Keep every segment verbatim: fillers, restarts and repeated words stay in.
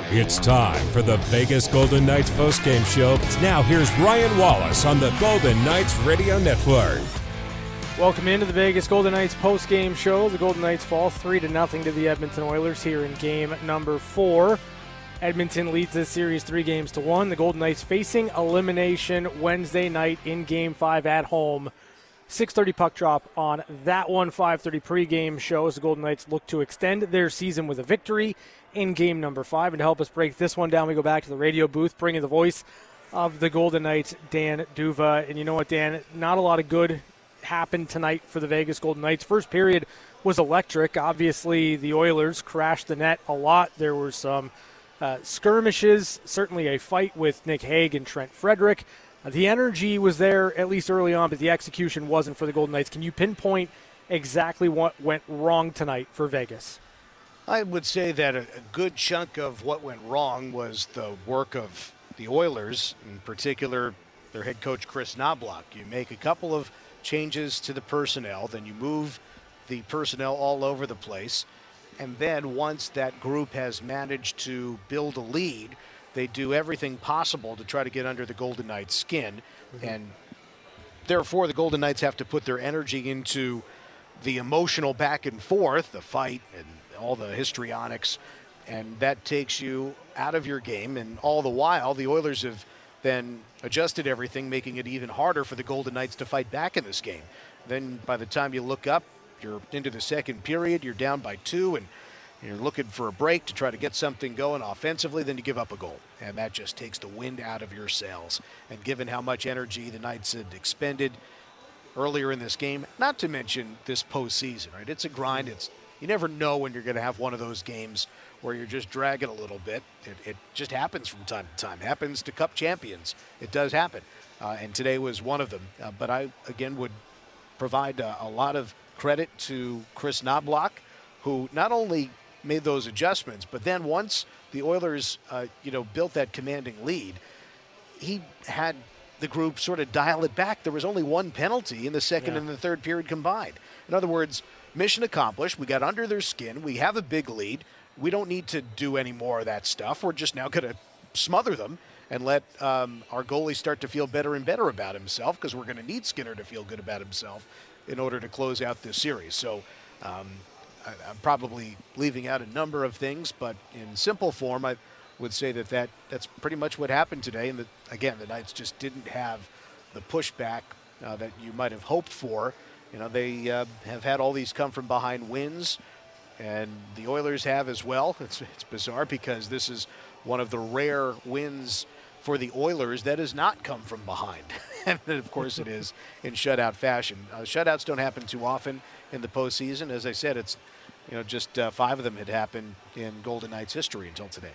It's time for the Vegas Golden Knights postgame show. Now here's Ryan Wallace on the Golden Knights Radio Network. Welcome into the Vegas Golden Knights postgame show. The Golden Knights fall three to nothing to the Edmonton Oilers here in game number four. Edmonton leads this series three games to one. The Golden Knights facing elimination Wednesday night in game five at home. six thirty puck drop on that one. five thirty pregame show as the Golden Knights look to extend their season with a victory in game number five. And to help us break this one down, we go back to the radio booth, bringing the voice of the Golden Knights, Dan D'Uva. And you know what, Dan? Not a lot of good happened tonight for the Vegas Golden Knights. First period was electric. Obviously, the Oilers crashed the net a lot. There were some uh, skirmishes, certainly a fight with Nick Hague and Trent Frederick. Uh, the energy was there, at least early on, but the execution wasn't for the Golden Knights. Can you pinpoint exactly what went wrong tonight for Vegas? I would say that a, a good chunk of what went wrong was the work of the Oilers, in particular their head coach Kris Knoblauch. You make a couple of changes to the personnel, then you move the personnel all over the place, and then once that group has managed to build a lead, they do everything possible to try to get under the Golden Knights' skin, mm-hmm. and therefore the Golden Knights have to put their energy into the emotional back and forth, the fight, and all the histrionics, and that takes you out of your game. And all the while, the Oilers have then adjusted everything, making it even harder for the Golden Knights to fight back in this game. Then by the time you look up, you're into the second period, you're down by two, and you're looking for a break to try to get something going offensively, then you give up a goal. And that just takes the wind out of your sails. And given how much energy the Knights had expended earlier in this game, not to mention this postseason, right? It's a grind. It's You never know when you're going to have one of those games where you're just dragging a little bit. It, it just happens from time to time. It happens to Cup champions. It does happen. Uh, and today was one of them. Uh, but I, again, would provide a, a lot of credit to Kris Knoblauch, who not only made those adjustments, but then once the Oilers, uh, you know, built that commanding lead, he had the group sort of dial it back. There was only one penalty in the second yeah. and the third period combined. In other words, mission accomplished. We got under their skin. We have a big lead. We don't need to do any more of that stuff. We're just now going to smother them and let um, our goalie start to feel better and better about himself, because we're going to need Skinner to feel good about himself in order to close out this series. So um, I, I'm probably leaving out a number of things, but in simple form, I would say that, that that's pretty much what happened today. And, the, again, the Knights just didn't have the pushback uh, that you might have hoped for. You know, they uh, have had all these come from behind wins, and the Oilers have as well. It's, it's bizarre because this is one of the rare wins for the Oilers that has not come from behind. And of course it is in shutout fashion. Uh, shutouts don't happen too often in the postseason. As I said, it's, you know, just uh, five of them had happened in Golden Knights history until today.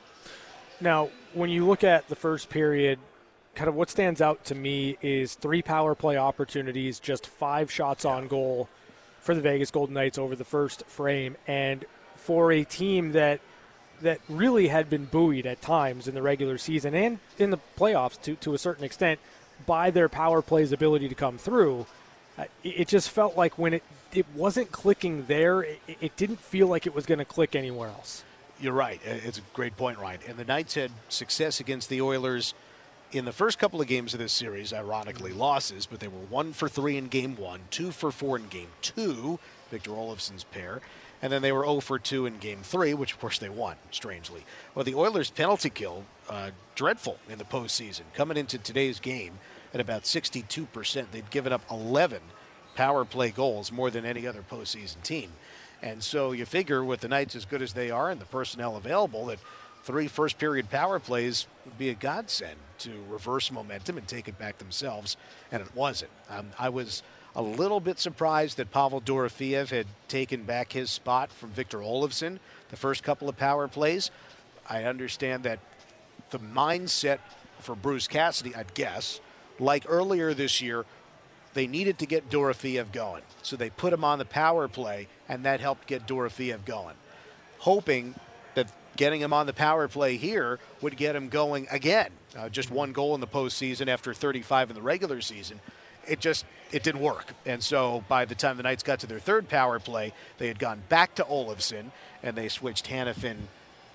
Now, when you look at the first period, kind of what stands out to me is three power play opportunities, just five shots on goal for the Vegas Golden Knights over the first frame. And for a team that that really had been buoyed at times in the regular season and in the playoffs to, to a certain extent by their power play's ability to come through, uh, it, it just felt like when it, it wasn't clicking there, it, it didn't feel like it was going to click anywhere else. You're right. It's a great point, Ryan. And the Knights had success against the Oilers in the first couple of games of this series, ironically losses, but they were one for three in game one, two for four in game two, Victor Olofsson's pair, and then they were zero for two in game three, which of course they won, strangely. Well, the Oilers' penalty kill, uh, dreadful in the postseason. Coming into today's game at about sixty-two percent, they'd given up eleven power play goals, more than any other postseason team. And so you figure with the Knights as good as they are and the personnel available, that three first-period power plays would be a godsend to reverse momentum and take it back themselves, and it wasn't. Um, I was a little bit surprised that Pavel Dorofeev had taken back his spot from Victor Olofsson the first couple of power plays. I understand that the mindset for Bruce Cassidy, I'd guess, like earlier this year, they needed to get Dorofeev going. So they put him on the power play, and that helped get Dorofeev going, hoping that getting him on the power play here would get him going again. Uh, just one goal in the postseason after thirty-five in the regular season. It just, it didn't work. And so by the time the Knights got to their third power play, they had gone back to Olofsson, and they switched Hanifin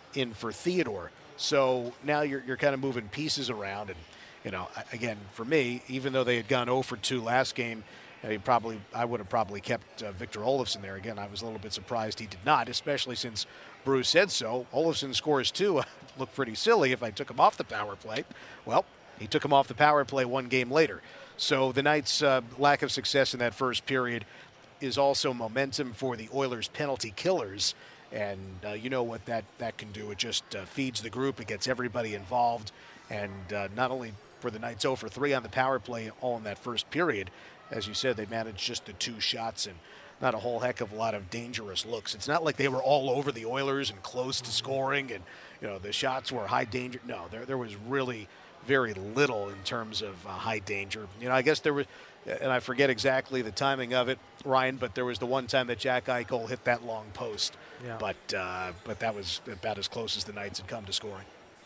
in for Theodore. So now you're you're kind of moving pieces around, and you know, again, for me, even though they had gone oh for two last game, he probably I would have probably kept uh, Victor Olofsson there. Again, I was a little bit surprised he did not, especially since Bruce said so. Olofsson scores two. Looked pretty silly if I took him off the power play. Well, he took him off the power play one game later. So the Knights' uh, lack of success in that first period is also momentum for the Oilers' penalty killers. And uh, you know what that, that can do. It just uh, feeds the group. It gets everybody involved. And uh, not only for the Knights oh for three on the power play all in that first period, as you said, they managed just the two shots and not a whole heck of a lot of dangerous looks. It's not like they were all over the Oilers and close to scoring and, you know, the shots were high danger. No, there there was really very little in terms of uh, high danger. You know, I guess there was, and I forget exactly the timing of it, Ryan, but there was the one time that Jack Eichel hit that long post. Yeah. But uh, but that was about as close as the Knights had come to scoring.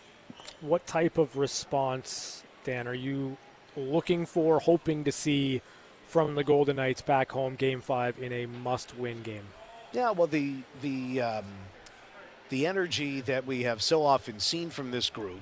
What type of response, Dan, are you looking for, hoping to see from the Golden Knights back home game five in a must-win game? Yeah, well, the the um, the energy that we have so often seen from this group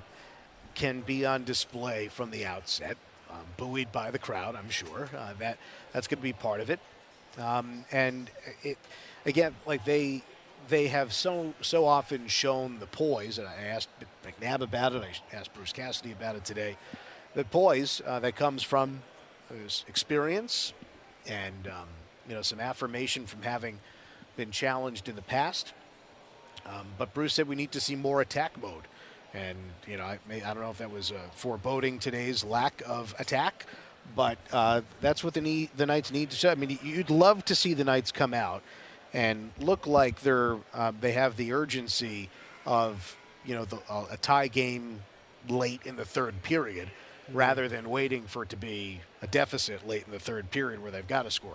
can be on display from the outset, um, buoyed by the crowd, I'm sure. Uh, that that's going to be part of it. Um, and it again, like they they have so so often shown the poise, and I asked McNabb about it, I asked Bruce Cassidy about it today, the poise uh, that comes from his experience and um, you know, some affirmation from having been challenged in the past. Um, but Bruce said we need to see more attack mode. And, you know, I, may, I don't know if that was uh, foreboding today's lack of attack, but uh, that's what the, need, the Knights need to show. I mean, you'd love to see the Knights come out and look like they're uh, they have the urgency of, you know, the, uh, a tie game late in the third period, rather than waiting for it to be a deficit late in the third period where they've got to score.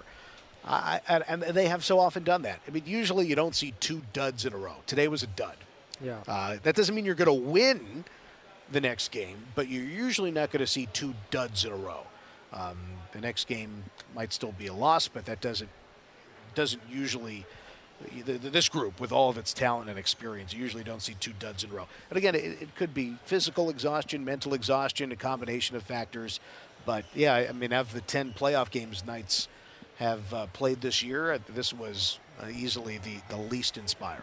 I, and, and they have so often done that. I mean, usually you don't see two duds in a row. Today was a dud. Yeah. Uh, that doesn't mean you're going to win the next game, but you're usually not going to see two duds in a row. Um, the next game might still be a loss, but that doesn't doesn't usually. This group, with all of its talent and experience, you usually don't see two duds in a row. And again, it, it could be physical exhaustion, mental exhaustion, a combination of factors. But yeah, I mean, of the ten playoff games Knights have uh, played this year, this was uh, easily the, the least inspiring.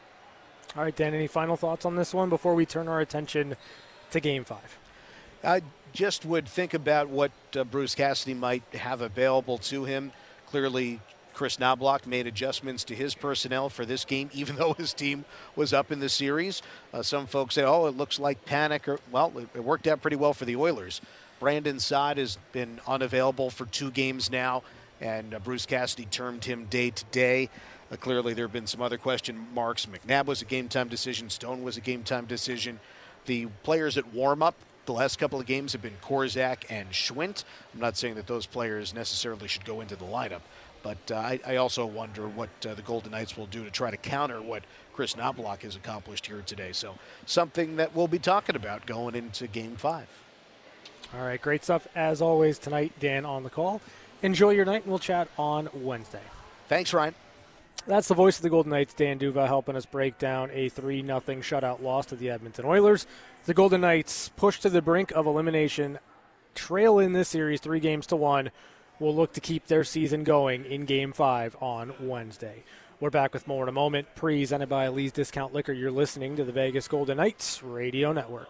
All right, Dan, any final thoughts on this one before we turn our attention to Game five? I just would think about what uh, Bruce Cassidy might have available to him. Clearly, Chris Knobloch made adjustments to his personnel for this game, even though his team was up in the series. Uh, some folks say, oh, it looks like panic. Or, well, it, it worked out pretty well for the Oilers. Brandon Saad has been unavailable for two games now, and uh, Bruce Cassidy termed him day to day. Uh, clearly, there have been some other question marks. McNabb was a game-time decision. Stone was a game-time decision. The players at warm-up the last couple of games have been Korzak and Schwint. I'm not saying that those players necessarily should go into the lineup, but uh, I, I also wonder what uh, the Golden Knights will do to try to counter what Chris Knobloch has accomplished here today. So something that we'll be talking about going into Game five. All right, great stuff as always tonight, Dan on the call. Enjoy your night, and we'll chat on Wednesday. Thanks, Ryan. That's the voice of the Golden Knights, Dan Duva, helping us break down a three nothing shutout loss to the Edmonton Oilers. The Golden Knights pushed to the brink of elimination, trail in this series three games to one. Will look to keep their season going in Game five on Wednesday. We're back with more in a moment. Presented by Lee's Discount Liquor. You're listening to the Vegas Golden Knights Radio Network.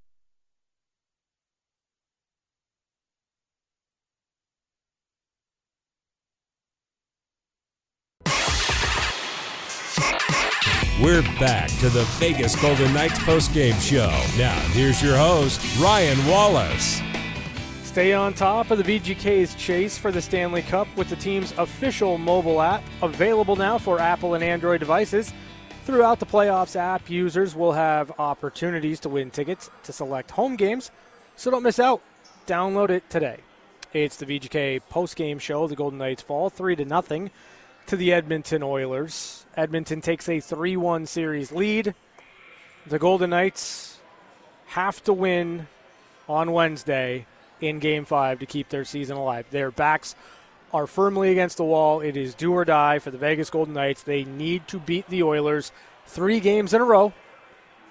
We're back to the Vegas Golden Knights postgame show. Now, here's your host, Ryan Wallace. Stay on top of the V G K's chase for the Stanley Cup with the team's official mobile app, available now for Apple and Android devices. Throughout the playoffs, app users will have opportunities to win tickets to select home games, so don't miss out. Download it today. It's the V G K postgame show. The Golden Knights fall three to nothing to the Edmonton Oilers. Edmonton takes a three one series lead. The Golden Knights have to win on Wednesday in Game five to keep their season alive. Their backs are firmly against the wall. It is do or die for the Vegas Golden Knights. They need to beat the Oilers three games in a row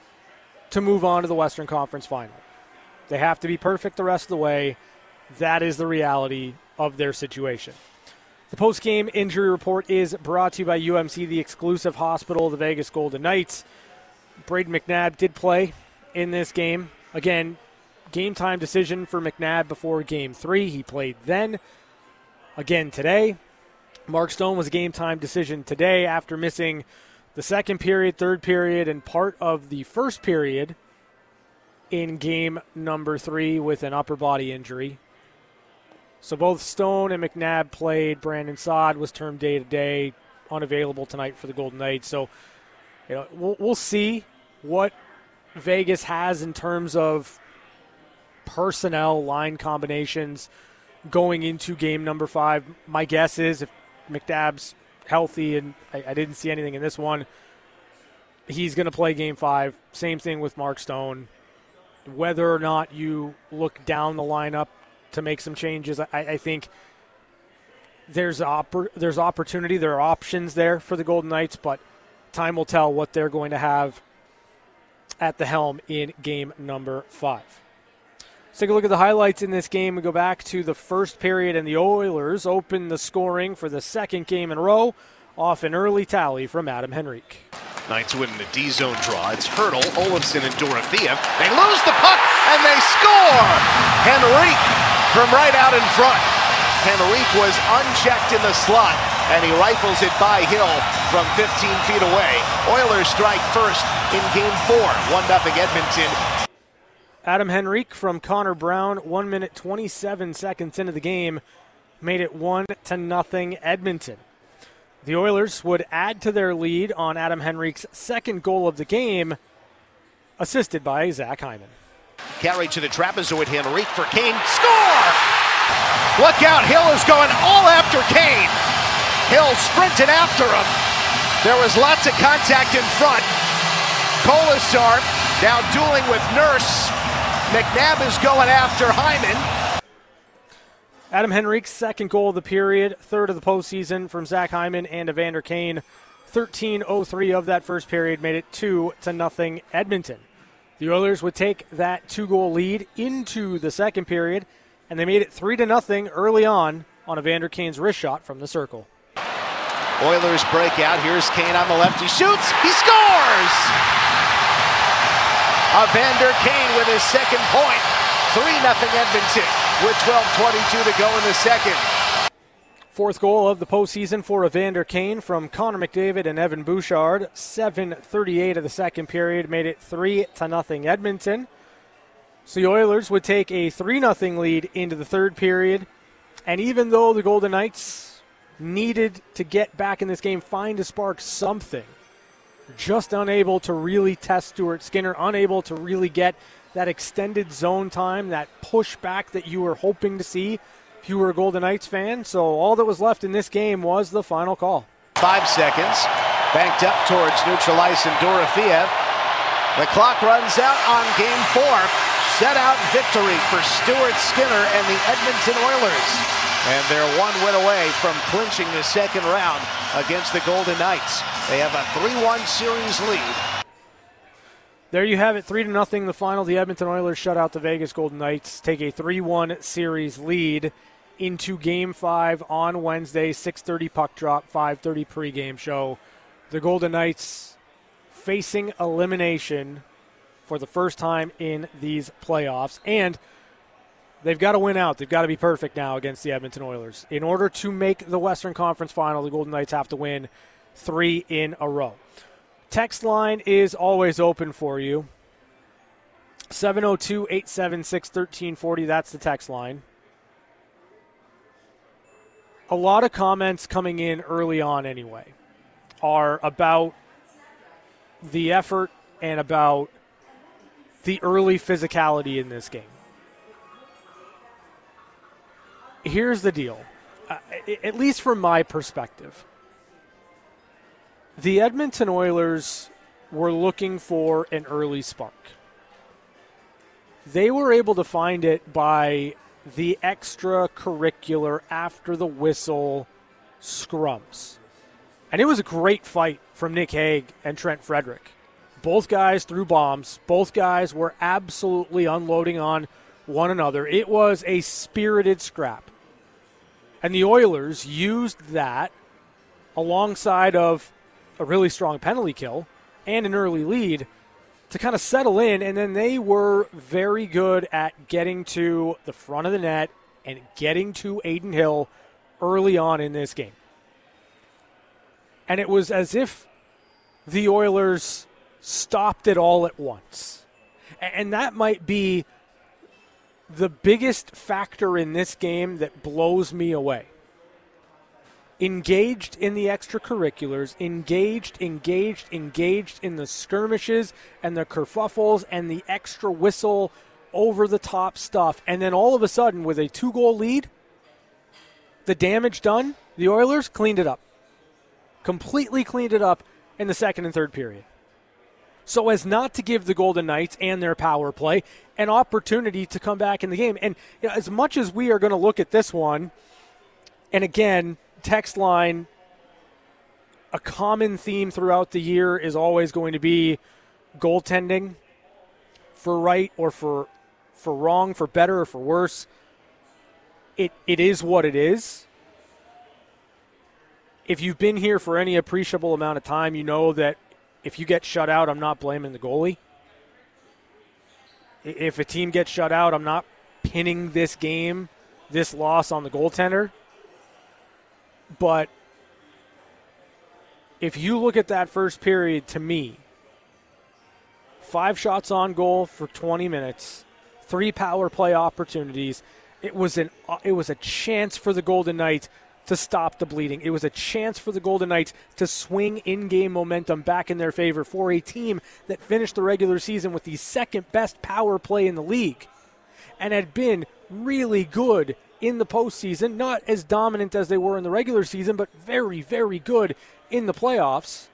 to move on to the Western Conference Final. They have to be perfect the rest of the way. That is the reality of their situation. The post-game injury report is brought to you by U M C, the exclusive hospital of the Vegas Golden Knights. Braden McNabb did play in this game. Again, game time decision for McNabb before game three. He played then. Again today. Mark Stone was a game time decision today after missing the second period, third period, and part of the first period in game number three with an upper body injury. So both Stone and McNabb played. Brandon Saad was termed day-to-day, unavailable tonight for the Golden Knights. So you know, we'll, we'll see what Vegas has in terms of personnel line combinations going into game number five. My guess is if McNabb's healthy, and I, I didn't see anything in this one, he's going to play game five. Same thing with Mark Stone. Whether or not you look down the lineup to make some changes, I, I think there's oppor- there's opportunity, there are options there for the Golden Knights, but time will tell what they're going to have at the helm in game number five. Let's take a look at the highlights in this game. We go back to the first period, and the Oilers open the scoring for the second game in a row off an early tally from Adam Henrique. Knights win the D-zone draw. It's Hurdle, Olofsson, and Dorofeev. They lose the puck, and they score! Henrique from right out in front. Henrique was unchecked in the slot, and he rifles it by Hill from fifteen feet away. Oilers strike first in game four, one nothing Edmonton. Adam Henrique from Connor Brown, one minute twenty-seven seconds into the game, made it one to nothing Edmonton. The Oilers would add to their lead on Adam Henrique's second goal of the game, assisted by Zach Hyman. Carry to the trapezoid, Henrique for Kane. Score! Look out, Hill is going all after Kane. Hill sprinted after him. There was lots of contact in front. Kolasar now dueling with Nurse. McNabb is going after Hyman. Adam Henrique's second goal of the period, third of the postseason from Zach Hyman and Evander Kane. thirteen oh three of that first period made it two to nothing Edmonton. The Oilers would take that two-goal lead into the second period, and they made it three to nothing early on on Evander Kane's wrist shot from the circle. Oilers break out. Here's Kane on the left. He shoots. He scores! Evander Kane with his second point. three nothing Edmonton with twelve twenty-two to go in the second. Fourth goal of the postseason for Evander Kane from Connor McDavid and Evan Bouchard. seven thirty-eight of the second period made it three to nothing Edmonton. So the Oilers would take a three nothing lead into the third period. And even though the Golden Knights needed to get back in this game, find a spark, something, just unable to really test Stuart Skinner, unable to really get that extended zone time, that pushback that you were hoping to see if you were a Golden Knights fan. So all that was left in this game was the final call. Five seconds. Banked up towards neutralizing Dorofeev. The clock runs out on game four. Set out victory for Stuart Skinner and the Edmonton Oilers. And they're one win away from clinching the second round against the Golden Knights. They have a three one series lead. There you have it, three to nothing the final. The Edmonton Oilers shut out the Vegas Golden Knights, take a three one series lead into Game five on Wednesday, six thirty puck drop, five thirty pregame show. The Golden Knights facing elimination for the first time in these playoffs, and they've got to win out. They've got to be perfect now against the Edmonton Oilers. In order to make the Western Conference Final, the Golden Knights have to win three in a row. Text line is always open for you. seven oh two, eight seven six, one three four oh, that's the text line. A lot of comments coming in early on anyway are about the effort and about the early physicality in this game. Here's the deal, uh, at least from my perspective. The Edmonton Oilers were looking for an early spark. They were able to find it by the extracurricular after the whistle scrums. And it was a great fight from Nick Hague and Trent Frederick. Both guys threw bombs. Both guys were absolutely unloading on one another. It was a spirited scrap. And the Oilers used that alongside of a really strong penalty kill and an early lead to kind of settle in, and then they were very good at getting to the front of the net and getting to Adin Hill early on in this game. And it was as if the Oilers stopped it all at once. And that might be the biggest factor in this game that blows me away. Engaged in the extracurriculars, engaged, engaged, engaged in the skirmishes and the kerfuffles and the extra whistle over-the-top stuff. And then all of a sudden, with a two-goal lead, the damage done, the Oilers cleaned it up. Completely cleaned it up in the second and third period. So as not to give the Golden Knights and their power play an opportunity to come back in the game. And you know, as much as we are going to look at this one, and again, text line, a common theme throughout the year is always going to be goaltending, for right or for for wrong, for better or for worse. It it is what it is. If you've been here for any appreciable amount of time, you know that if you get shut out, I'm not blaming the goalie. If a team gets shut out, I'm not pinning this game, this loss on the goaltender. But if you look at that first period, to me, five shots on goal for twenty minutes, three power play opportunities, it was an it was a chance for the Golden Knights to stop the bleeding. It was a chance for the Golden Knights to swing in-game momentum back in their favor for a team that finished the regular season with the second-best power play in the league and had been really good in the postseason, not as dominant as they were in the regular season, but very, very good in the playoffs.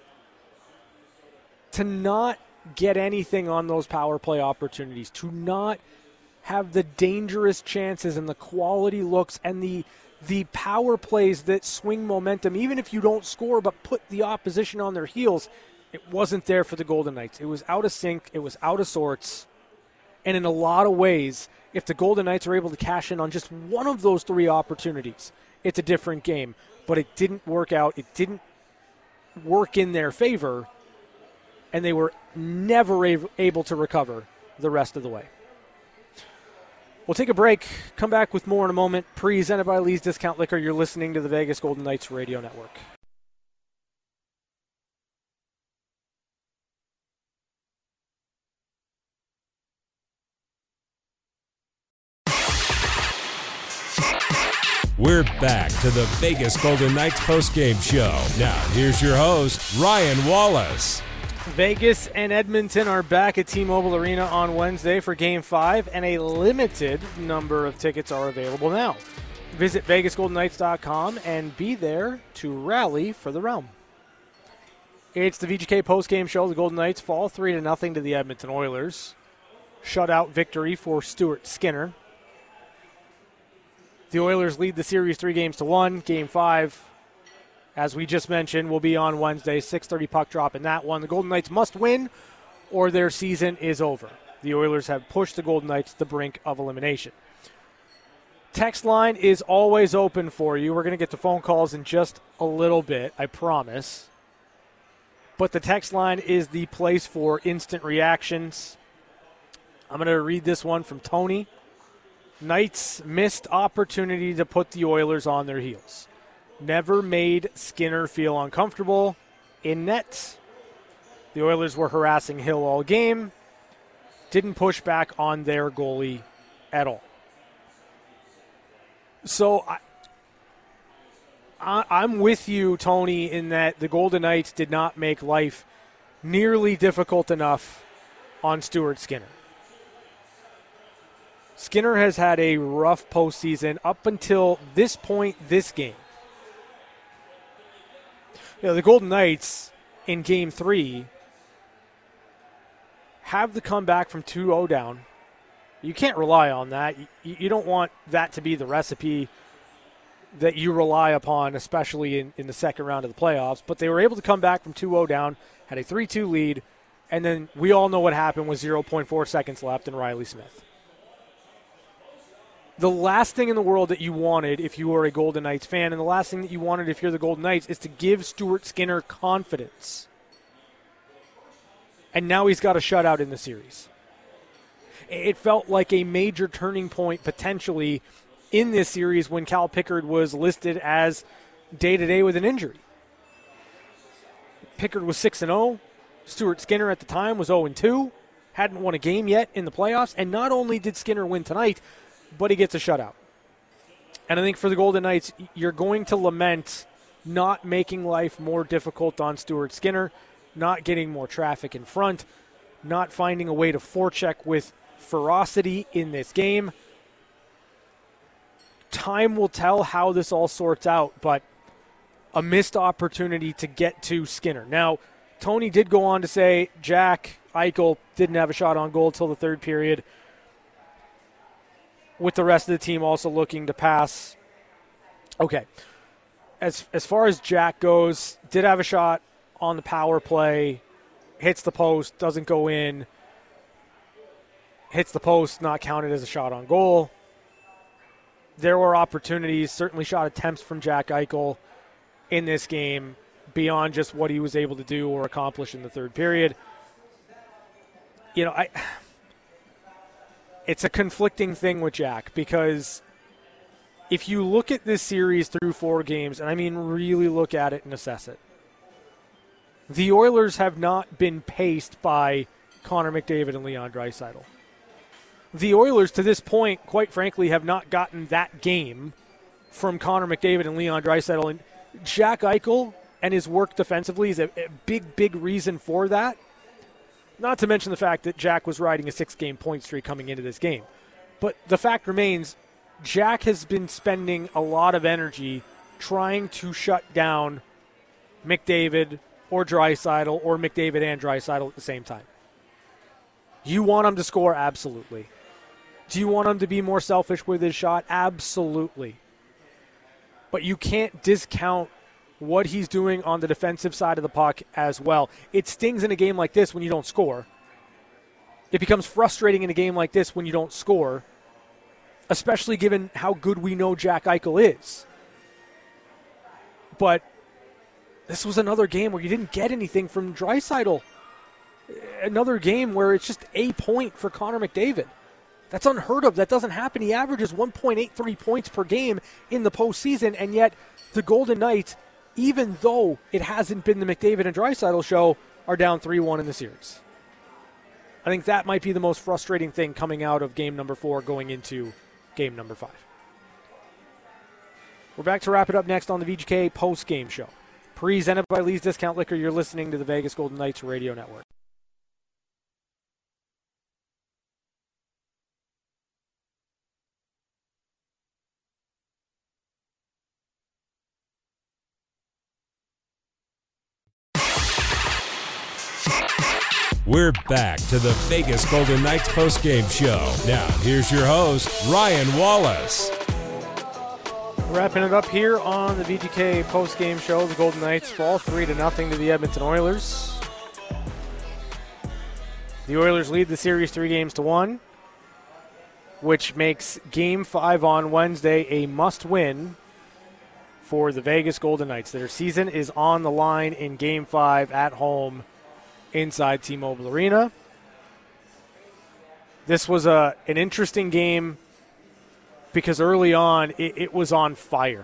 To not get anything on those power play opportunities, to not have the dangerous chances and the quality looks and the the power plays that swing momentum, even if you don't score but put the opposition on their heels, it wasn't there for the Golden Knights. It was out of sync. It was out of sorts. And in a lot of ways, if the Golden Knights are able to cash in on just one of those three opportunities, it's a different game. But it didn't work out. It didn't work in their favor, and they were never able to recover the rest of the way. We'll take a break, come back with more in a moment. Presented by Lee's Discount Liquor. You're listening to the Vegas Golden Knights Radio Network. We're back to the Vegas Golden Knights postgame show. Now, here's your host, Ryan Wallace. Vegas and Edmonton are back at T-Mobile Arena on Wednesday for Game five, and a limited number of tickets are available now. Visit Vegas Golden Knights dot com and be there to rally for the Realm. It's the V G K postgame show. The Golden Knights fall three to nothing to the Edmonton Oilers. Shutout victory for Stuart Skinner. The Oilers lead the series three games to one. Game five, as we just mentioned, will be on Wednesday, six thirty puck drop in that one. The Golden Knights must win or their season is over. The Oilers have pushed the Golden Knights to the brink of elimination. Text line is always open for you. We're going to get to phone calls in just a little bit, I promise. But the text line is the place for instant reactions. I'm going to read this one from Tony. Knights missed opportunity to put the Oilers on their heels. Never made Skinner feel uncomfortable in net. The Oilers were harassing Hill all game. Didn't push back on their goalie at all. So I, I, I'm with you, Tony, in that the Golden Knights did not make life nearly difficult enough on Stuart Skinner. Skinner has had a rough postseason up until this point, this game. You know, the Golden Knights in Game three have the comeback from two oh down. You can't rely on that. You, you don't want that to be the recipe that you rely upon, especially in, in the second round of the playoffs. But they were able to come back from two oh down, had a three two lead, And then we all know what happened with zero point four seconds left and Riley Smith. The last thing in the world that you wanted if you were a Golden Knights fan, and the last thing that you wanted if you're the Golden Knights, is to give Stuart Skinner confidence. And now he's got a shutout in the series. It felt like a major turning point potentially in this series when Cal Pickard was listed as day-to-day with an injury. Pickard was six and oh. Stuart Skinner at the time was oh and two. Hadn't won a game yet in the playoffs. And not only did Skinner win tonight, but he gets a shutout. And I think for the Golden Knights, you're going to lament not making life more difficult on Stuart Skinner, not getting more traffic in front, not finding a way to forecheck with ferocity in this game. Time will tell how this all sorts out, but a missed opportunity to get to Skinner. Now, Tony did go on to say Jack Eichel didn't have a shot on goal till the third period, with the rest of the team also looking to pass. Okay. As as far as Jack goes, did have a shot on the power play, hits the post, doesn't go in, hits the post, not counted as a shot on goal. There were opportunities, certainly shot attempts from Jack Eichel in this game beyond just what he was able to do or accomplish in the third period. You know, I... It's a conflicting thing with Jack because if you look at this series through four games, and I mean really look at it and assess it, the Oilers have not been paced by Connor McDavid and Leon Draisaitl. The Oilers, to this point, quite frankly, have not gotten that game from Connor McDavid and Leon Draisaitl. And Jack Eichel and his work defensively is a, a big, big reason for that. Not to mention the fact that Jack was riding a six-game point streak coming into this game. But the fact remains, Jack has been spending a lot of energy trying to shut down McDavid or Draisaitl or McDavid and Draisaitl at the same time. You want him to score? Absolutely. Do you want him to be more selfish with his shot? Absolutely. But you can't discount what he's doing on the defensive side of the puck as well. It stings in a game like this when you don't score. It becomes frustrating in a game like this when you don't score, especially given how good we know Jack Eichel is. But this was another game where you didn't get anything from Draisaitl. Another game where it's just a point for Connor McDavid. That's unheard of. That doesn't happen. He averages one point eight three points per game in the postseason, and yet the Golden Knights, even though it hasn't been the McDavid and Draisaitl show, are down three one in the series. I think that might be the most frustrating thing coming out of game number four going into game number five. We're back to wrap it up next on the V G K post-game show. Presented by Lee's Discount Liquor, you're listening to the Vegas Golden Knights Radio Network. We're back to the Vegas Golden Knights postgame show. Now, here's your host, Ryan Wallace. Wrapping it up here on the V G K postgame show. The Golden Knights fall three to nothing to the Edmonton Oilers. The Oilers lead the series three games to one, which makes Game five on Wednesday a must-win for the Vegas Golden Knights. Their season is on the line in Game five at home inside T-Mobile Arena. This was a an interesting game because early on it, it was on fire.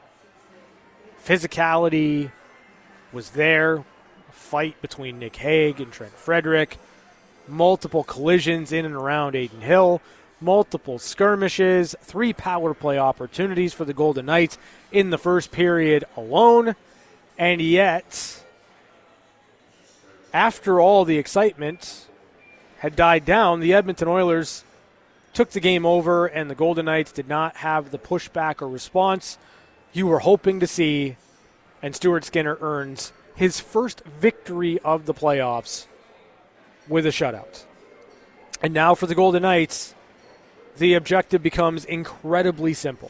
Physicality was there. A fight between Nick Hague and Trent Frederick. Multiple collisions in and around Adin Hill. Multiple skirmishes. Three power play opportunities for the Golden Knights in the first period alone. And yet, after all the excitement had died down, the Edmonton Oilers took the game over, and the Golden Knights did not have the pushback or response you were hoping to see, and Stuart Skinner earns his first victory of the playoffs with a shutout. And now for the Golden Knights, the objective becomes incredibly simple.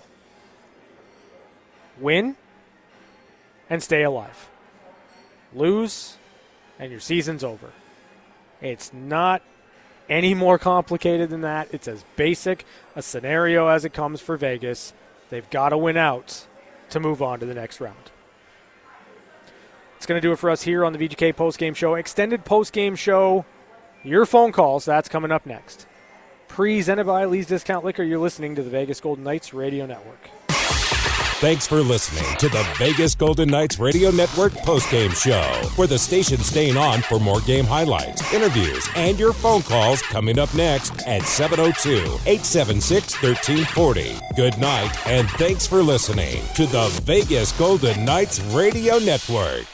Win and stay alive. Lose and your season's over. It's not any more complicated than that. It's as basic a scenario as it comes for Vegas. They've got to win out to move on to the next round. It's going to do it for us here on the V G K postgame show. Extended postgame show. Your phone calls, that's coming up next. Presented by Lee's Discount Liquor. You're listening to the Vegas Golden Knights Radio Network. Thanks for listening to the Vegas Golden Knights Radio Network postgame show, where the station's staying on for more game highlights, interviews, and your phone calls coming up next at seven oh two, eight seven six, one three four oh. Good night, and thanks for listening to the Vegas Golden Knights Radio Network.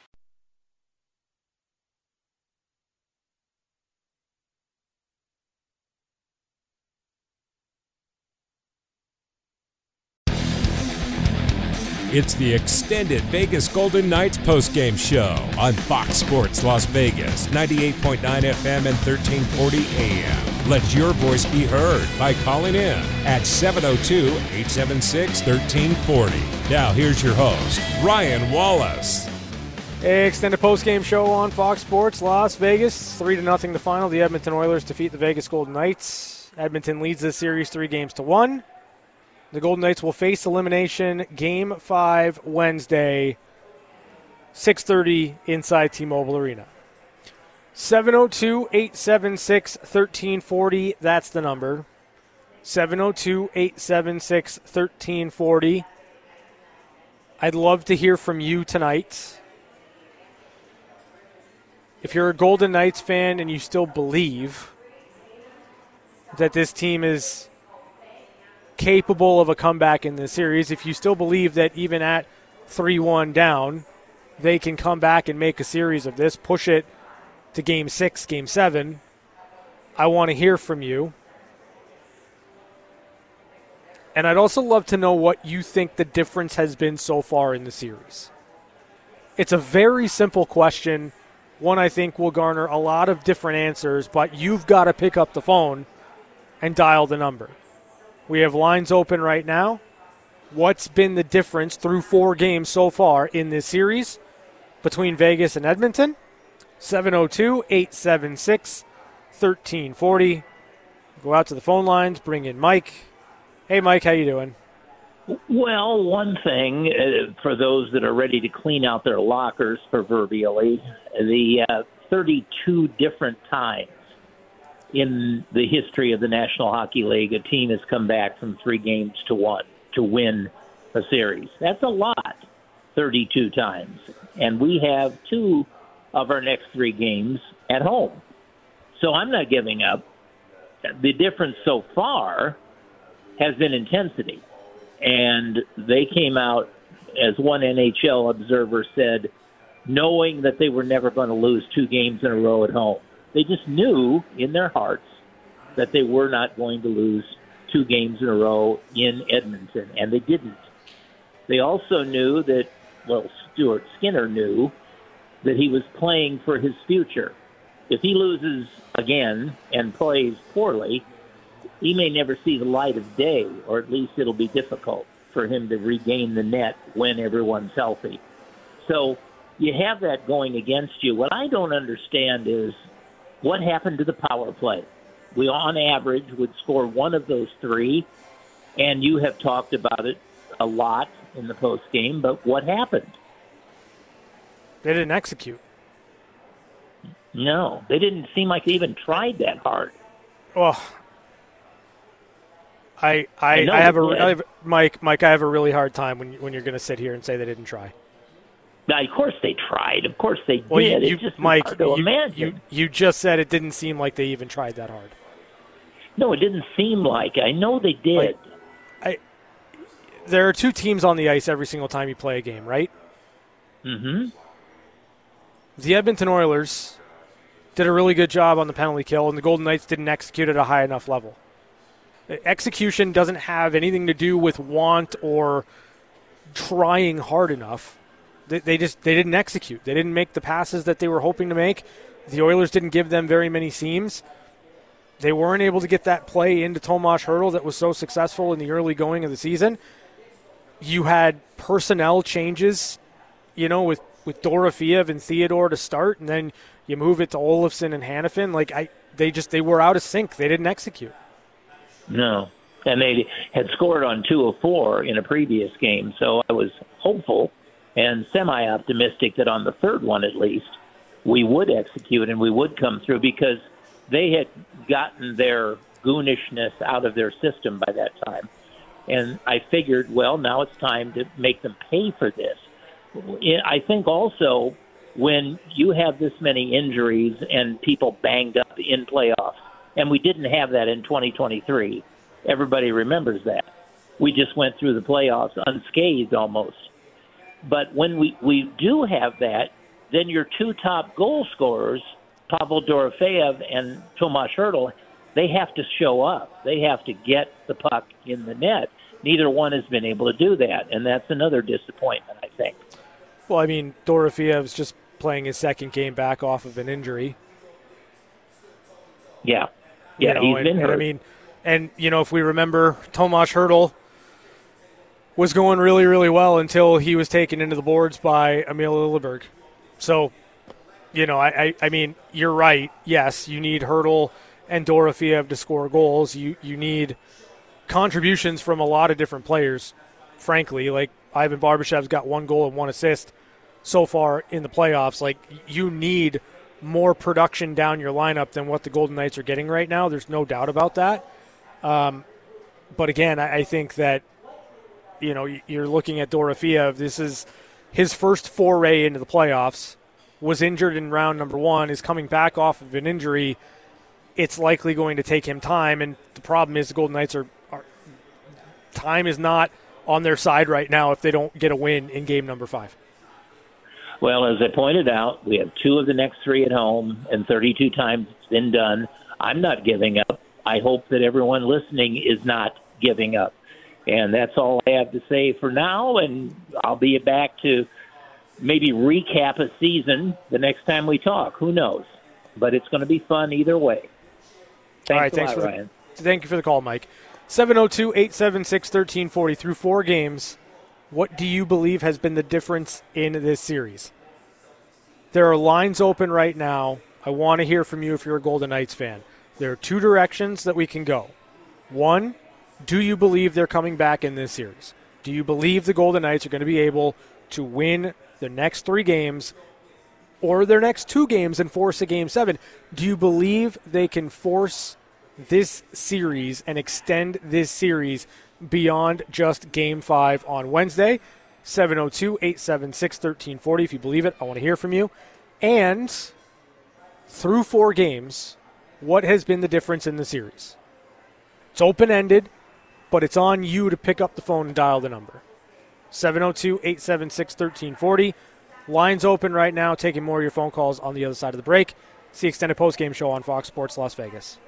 It's the extended Vegas Golden Knights postgame show on Fox Sports Las Vegas, ninety-eight point nine F M and thirteen forty A M. Let your voice be heard by calling in at seven oh two, eight seven six, one three four oh. Now here's your host, Ryan Wallace. Extended postgame show on Fox Sports Las Vegas. Three to nothing the final. The Edmonton Oilers defeat the Vegas Golden Knights. Edmonton leads this series three games to one. The Golden Knights will face elimination Game five Wednesday, six thirty inside T-Mobile Arena. seven oh two, eight seven six, one three four oh, that's the number. seven oh two, eight seven six, one three four oh. I'd love to hear from you tonight. If you're a Golden Knights fan and you still believe that this team is capable of a comeback in this series, if you still believe that even at three one down, they can come back and make a series of this, push it to game six, game seven, I want to hear from you. And I'd also love to know what you think the difference has been so far in the series. It's a very simple question, one I think will garner a lot of different answers, but you've got to pick up the phone and dial the number. We have lines open right now. What's been the difference through four games so far in this series between Vegas and Edmonton? seven oh two, eight seven six, one three four oh. Go out to the phone lines, bring in Mike. Hey, Mike, how you doing? Well, one thing, uh, for those that are ready to clean out their lockers, proverbially, the uh, thirty-two different times in the history of the National Hockey League, a team has come back from three games to one to win a series. That's a lot, thirty-two times. And we have two of our next three games at home. So I'm not giving up. The difference so far has been intensity. And they came out, as one N H L observer said, knowing that they were never going to lose two games in a row at home. They just knew in their hearts that they were not going to lose two games in a row in Edmonton, and they didn't. They also knew that, well, Stuart Skinner knew that he was playing for his future. If he loses again and plays poorly, he may never see the light of day, or at least it'll be difficult for him to regain the net when everyone's healthy. So you have that going against you. What I don't understand is what happened to the power play. We, on average, would score one of those three, and you have talked about it a lot in the postgame, but what happened? They didn't execute. No, they didn't seem like they even tried that hard. Well, I I, I, I have a I have, Mike Mike I have a really hard time when when you're going to sit here and say they didn't try. Now, of course they tried. Of course they well, did. You, you, it's just Mike, hard to you, imagine. You, you just said it didn't seem like they even tried that hard. No, it didn't seem like. I know they did. Like, I. There are two teams on the ice every single time you play a game, right? Mm-hmm. The Edmonton Oilers did a really good job on the penalty kill, and the Golden Knights didn't execute at a high enough level. Execution doesn't have anything to do with want or trying hard enough. They, they just they didn't execute. They didn't make the passes that they were hoping to make. The Oilers didn't give them very many seams. They weren't able to get that play into Tomas Hertl that was so successful in the early going of the season. You had personnel changes, you know, with with Dorofeev and Theodore to start, and then you move it to Olofsson and Hannafin. Like I, they just they were out of sync. They didn't execute. No, and they had scored on two of four in a previous game, so I was hopeful and semi-optimistic that on the third one at least we would execute and we would come through, because they had gotten their goonishness out of their system by that time. And I figured, well, now it's time to make them pay for this. I think also when you have this many injuries and people banged up in playoffs, and we didn't have that in twenty twenty-three, everybody remembers that. We just went through the playoffs unscathed almost. But when we, we do have that, then your two top goal scorers, Pavel Dorofeev and Tomas Hertl, they have to show up. They have to get the puck in the net. Neither one has been able to do that, and that's another disappointment, I think. Well, I mean, Dorofeev's just playing his second game back off of an injury. Yeah. Yeah, you know, he's and, been hurt. And, I mean, and, you know, if we remember, Tomas Hertl was going really, really well until he was taken into the boards by Emil Lilleberg. So, you know, I, I, I mean, you're right. Yes, you need Hertl and Dorofeev to score goals. You you need contributions from a lot of different players, frankly. Like, Ivan Barbashev's got one goal and one assist so far in the playoffs. Like, you need more production down your lineup than what the Golden Knights are getting right now. There's no doubt about that. Um, but, again, I, I think that, you know, you're looking at Dorofeev. This is his first foray into the playoffs. Was injured in round number one, is coming back off of an injury. It's likely going to take him time, and the problem is the Golden Knights are, are time is not on their side right now if they don't get a win in game number five. Well, as I pointed out, we have two of the next three at home, and thirty-two times it's been done. I'm not giving up. I hope that everyone listening is not giving up. And that's all I have to say for now, and I'll be back to maybe recap a season the next time we talk. Who knows? But it's going to be fun either way. Thanks all right, a thanks lot, for Ryan. The, thank you for the call, Mike. seven oh two, eight seven six, one three four oh. Through four games, what do you believe has been the difference in this series? There are lines open right now. I want to hear from you if you're a Golden Knights fan. There are two directions that we can go. One, do you believe they're coming back in this series? Do you believe the Golden Knights are going to be able to win the next three games or their next two games and force a game seven? Do you believe they can force this series and extend this series beyond just game five on Wednesday? seven oh two, eight seven six, one three four oh. If you believe it, I want to hear from you. And through four games, what has been the difference in the series? It's open-ended, but it's on you to pick up the phone and dial the number. seven oh two, eight seven six, one three four oh. Lines open right now, taking more of your phone calls on the other side of the break. It's the extended postgame show on Fox Sports Las Vegas.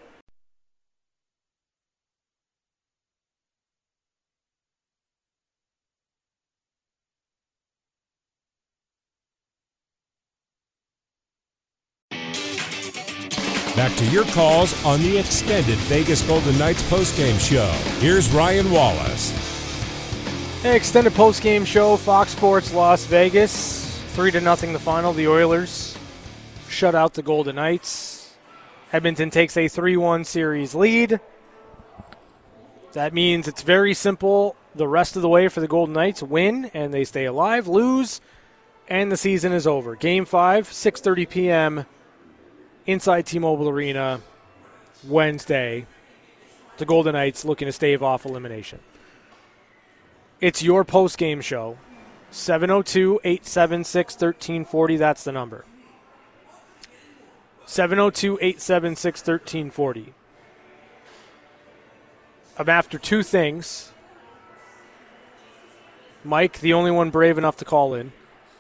Back to your calls on the extended Vegas Golden Knights postgame show. Here's Ryan Wallace. Hey, extended postgame show, Fox Sports Las Vegas. Three to nothing the final. The Oilers shut out the Golden Knights. Edmonton takes a three one series lead. That means it's very simple the rest of the way for the Golden Knights. Win, and they stay alive. Lose, and the season is over. Game five, six thirty p.m., inside T-Mobile Arena, Wednesday. The Golden Knights looking to stave off elimination. It's your post-game show. seven oh two, eight seven six, one three four oh, that's the number. seven oh two, eight seven six, one three four oh. I'm after two things. Mike, the only one brave enough to call in.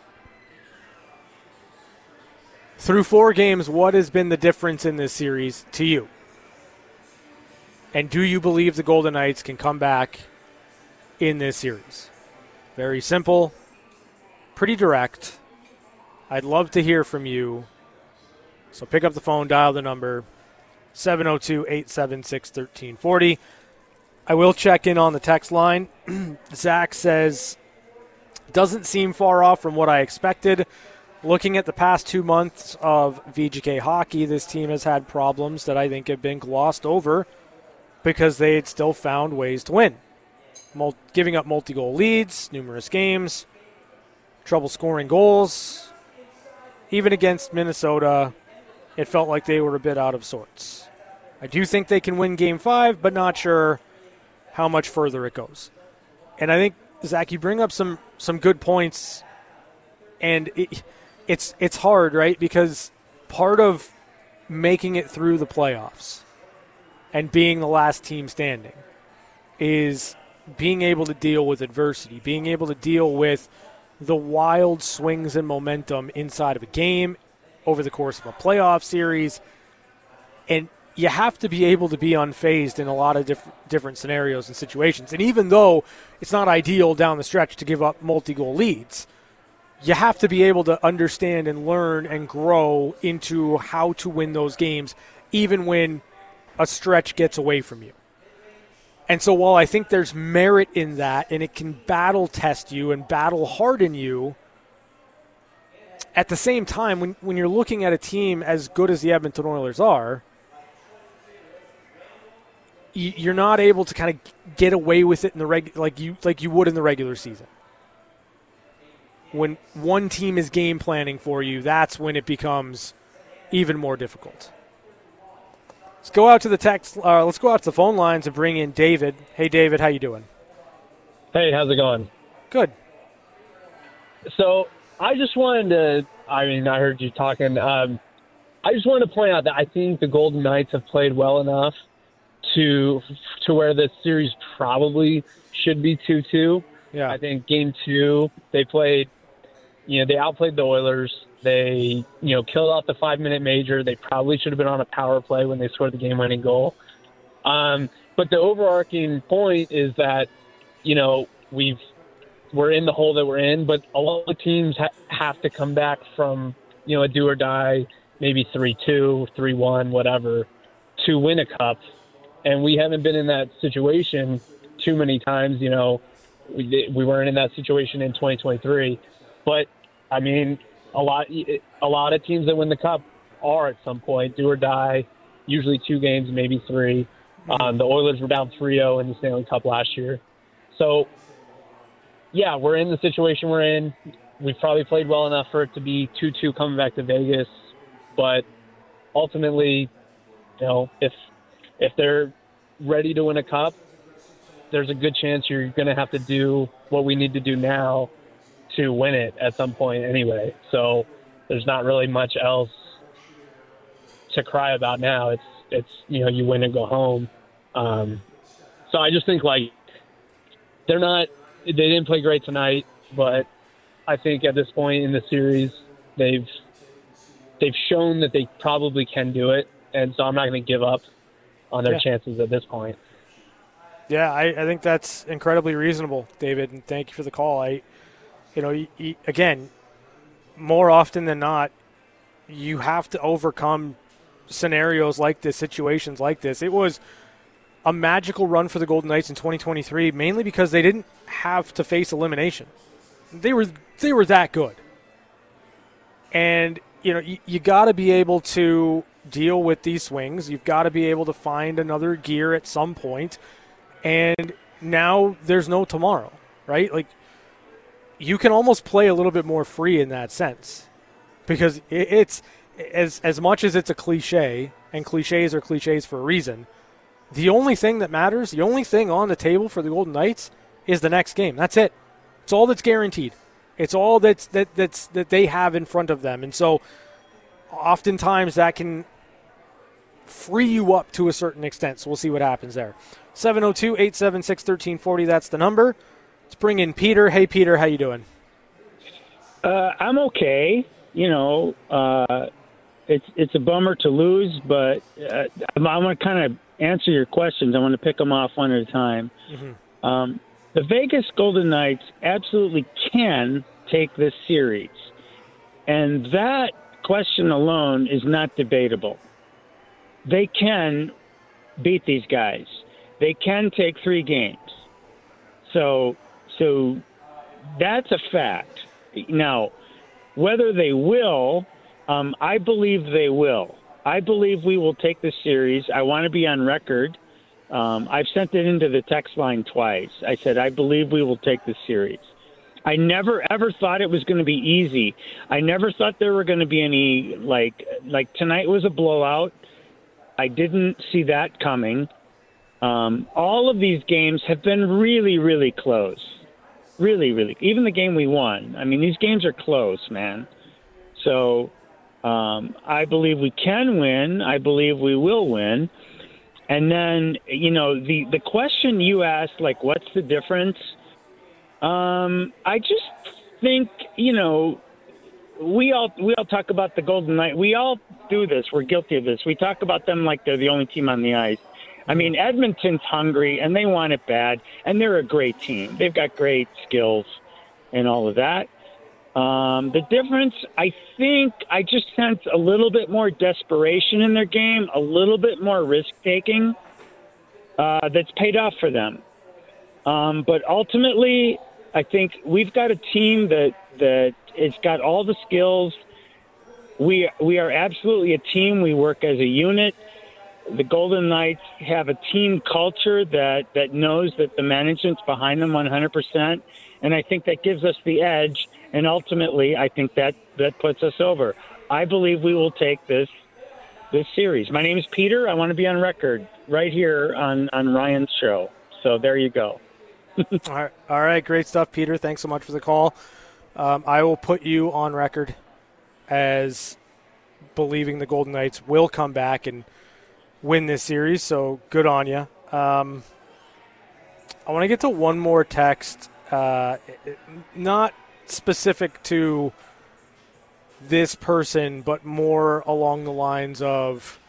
Through four games, what has been the difference in this series to you? And do you believe the Golden Knights can come back in this series? Very simple, pretty direct. I'd love to hear from you. So pick up the phone, dial the number, seven oh two, eight seven six, one three four oh. I will check in on the text line. Zach says, doesn't seem far off from what I expected. looking at the past two months of V G K hockey, this team has had problems that I think have been glossed over because they had still found ways to win. Mul- giving up multi-goal leads, numerous games, trouble scoring goals. Even against Minnesota, it felt like they were a bit out of sorts. I do think they can win Game five, but not sure how much further it goes. And I think, Zach, you bring up some, some good points, and it, it's it's hard, right? Because part of making it through the playoffs and being the last team standing is being able to deal with adversity, being able to deal with the wild swings and momentum inside of a game over the course of a playoff series. And you have to be able to be unfazed in a lot of diff- different scenarios and situations. And even though it's not ideal down the stretch to give up multi-goal leads, you have to be able to understand and learn and grow into how to win those games, even when a stretch gets away from you. And so while I think there's merit in that and it can battle test you and battle harden you, at the same time, when, when you're looking at a team as good as the Edmonton Oilers are, you, you're not able to kind of get away with it in the reg, like you like you would in the regular season. When one team is game planning for you, that's when it becomes even more difficult. Let's go out to the text. Uh, let's go out to the phone lines and bring in David. Hey, David, how you doing? Hey, how's it going? Good. So I just wanted to. I mean, I heard you talking. Um, I just wanted to point out that I think the Golden Knights have played well enough to to where this series probably should be two two. Yeah. I think game two they played. You know, they outplayed the Oilers. They, you know, killed off the five-minute major. They probably should have been on a power play when they scored the game-winning goal. Um, but the overarching point is that, you know, we've we're in the hole that we're in, but a lot of teams ha- have to come back from, you know, a do or die, maybe three two, three one, whatever, to win a cup. And we haven't been in that situation too many times. You know, we we weren't in that situation in twenty twenty-three, but I mean. A lot, a lot of teams that win the cup are at some point do or die. Usually two games, maybe three. Um, the Oilers were down three oh in the Stanley Cup last year. So, yeah, we're in the situation we're in. We've probably played well enough for it to be two two coming back to Vegas. But ultimately, you know, if if they're ready to win a cup, there's a good chance you're going to have to do what we need to do now to win it at some point anyway. So there's not really much else to cry about now. It's, it's you know, you win and go home. Um, so I just think, like, they're not – they didn't play great tonight, but I think at this point in the series they've they've shown that they probably can do it, and so I'm not going to give up on their yeah. chances at this point. Yeah, I, I think that's incredibly reasonable, David, and thank you for the call. I – You know, you, you, again, more often than not, you have to overcome scenarios like this, situations like this. It was a magical run for the Golden Knights in twenty twenty-three, mainly because they didn't have to face elimination. They were they were that good. And, you know, you, you got to be able to deal with these swings. You've got to be able to find another gear at some point. And now there's no tomorrow, right? Like, you can almost play a little bit more free in that sense, because it's as as much as it's a cliche, and cliches are cliches for a reason. The only thing that matters, the only thing on the table for the Golden Knights is the next game. That's it. It's all that's guaranteed. It's all that's that that's that they have in front of them, and so oftentimes that can free you up to a certain extent. So we'll see what happens there. seven oh two, eight seven six, one three four oh, that's the number. Let's bring in Peter. Hey, Peter, how you doing? Uh, I'm okay. You know, uh, it's it's a bummer to lose, but uh, I want to kind of answer your questions. I want to pick them off one at a time. Mm-hmm. Um, the Vegas Golden Knights absolutely can take this series, and that question alone is not debatable. They can beat these guys. They can take three games. So... So that's a fact. Now, Whether they will, um, I believe they will. I believe we will take this series. I want to be on record. Um, I've sent it into the text line twice. I said, I believe we will take this series. I never, ever thought it was going to be easy. I never thought there were going to be any, like, like tonight was a blowout. I didn't see that coming. Um, all of these games have been really, really close. Really, really. Even the game we won. I mean, these games are close, man. So um, I believe we can win. I believe we will win. And then, you know, the, the question you asked, like, what's the difference? Um, I just think, you know, we all we all talk about the Golden Knights. We all do this. We're guilty of this. We talk about them like they're the only team on the ice. I mean, Edmonton's hungry, and they want it bad, and they're a great team. They've got great skills and all of that. Um, the difference, I think, I just sense a little bit more desperation in their game, a little bit more risk-taking uh, that's paid off for them. Um, but ultimately, I think we've got a team that that it's got all the skills. We we are absolutely a team. We work as a unit. The Golden Knights have a team culture that, that knows that the management's behind them one hundred percent, and I think that gives us the edge, and ultimately I think that, that puts us over. I believe we will take this this series. My name is Peter. I want to be on record right here on, on Ryan's show. So there you go. all, right, all right, great stuff, Peter. Thanks so much for the call. Um, I will put you on record as believing the Golden Knights will come back and win this series, so good on you. Um, I want to get to one more text, uh, not specific to this person, but more along the lines of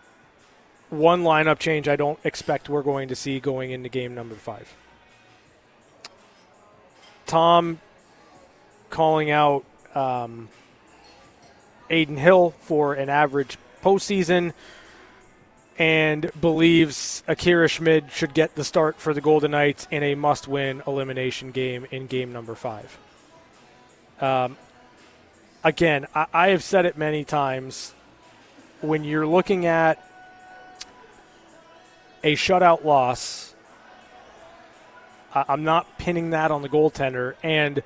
one lineup change I don't expect we're going to see going into game number five. Tom calling out um, Adin Hill for an average postseason and believes Akira Schmid should get the start for the Golden Knights in a must-win elimination game in game number five. Um, again, I, I have said it many times. When you're looking at a shutout loss, I'm not pinning that on the goaltender. And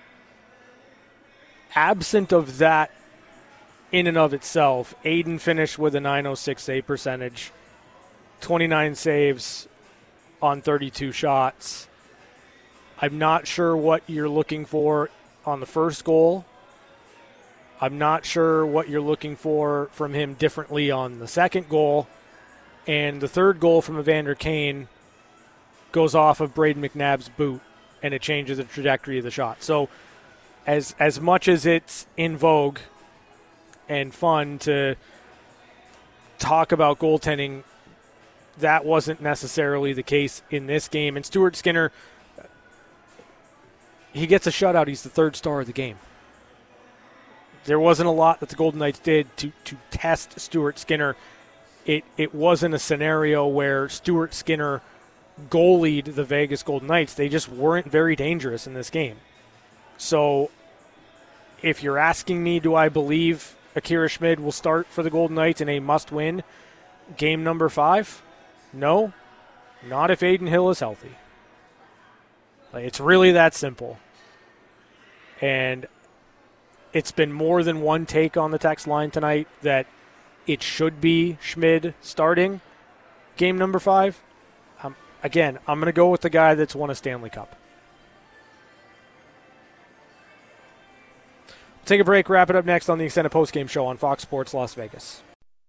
absent of that in and of itself, Adin finished with a nine oh six save percentage, twenty-nine saves on thirty-two shots. I'm not sure what you're looking for on the first goal. I'm not sure what you're looking for from him differently on the second goal. And the third goal from Evander Kane goes off of Braden McNabb's boot, and it changes the trajectory of the shot. So as as much as it's in vogue and fun to talk about goaltending, that wasn't necessarily the case in this game. And Stuart Skinner, he gets a shutout. He's the third star of the game. There wasn't a lot that the Golden Knights did to, to test Stuart Skinner. It it wasn't a scenario where Stuart Skinner goalied the Vegas Golden Knights. They just weren't very dangerous in this game. So if you're asking me, do I believe Akira Schmid will start for the Golden Knights in a must-win game number five? No, not if Adin Hill is healthy. Like, it's really that simple. And it's been more than one take on the text line tonight that it should be Schmid starting game number five. Um, again, I'm going to go with the guy that's won a Stanley Cup. Take a break, wrap it up next on the Extended Postgame Show on Fox Sports Las Vegas.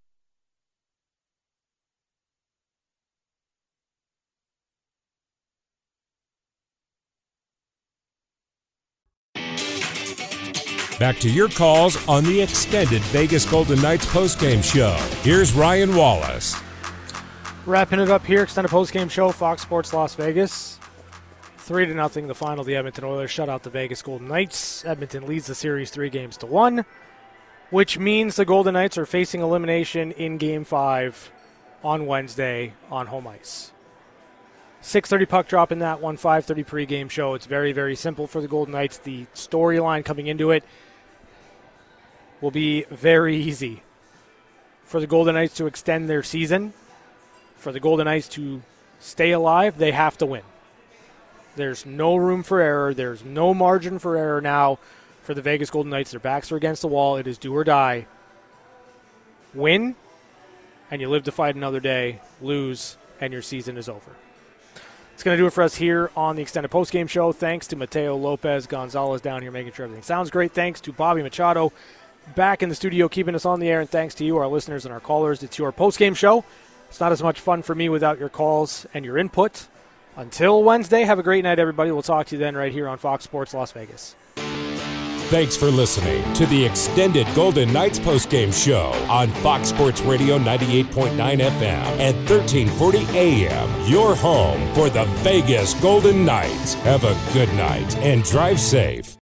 Back to your calls on the Extended Vegas Golden Knights Postgame Show. Here's Ryan Wallace. Wrapping it up here, Extended Postgame Show, Fox Sports Las Vegas. Three to nothing, the final. The Edmonton Oilers shut out the Vegas Golden Knights. Edmonton leads the series three games to one, which means the Golden Knights are facing elimination in Game Five on Wednesday on home ice. six thirty puck drop in that one, five thirty pregame show. It's very, very simple for the Golden Knights. The storyline coming into it, will be very easy. For the Golden Knights to extend their season, for the Golden Knights to stay alive, they have to win. There's no room for error. There's no margin for error now for the Vegas Golden Knights. Their backs are against the wall. It is do or die. Win, and you live to fight another day. Lose, and your season is over. It's going to do it for us here on the Extended Postgame Show. Thanks to Mateo Lopez Gonzalez down here making sure everything sounds great. Thanks to Bobby Machado back in the studio keeping us on the air. And thanks to you, our listeners and our callers. It's your postgame show. It's not as much fun for me without your calls and your input. Until Wednesday, have a great night, everybody. We'll talk to you then right here on Fox Sports Las Vegas. Thanks for listening to the Extended Golden Knights postgame show on Fox Sports Radio ninety-eight point nine F M and thirteen forty A M. Your home for the Vegas Golden Knights. Have a good night and drive safe.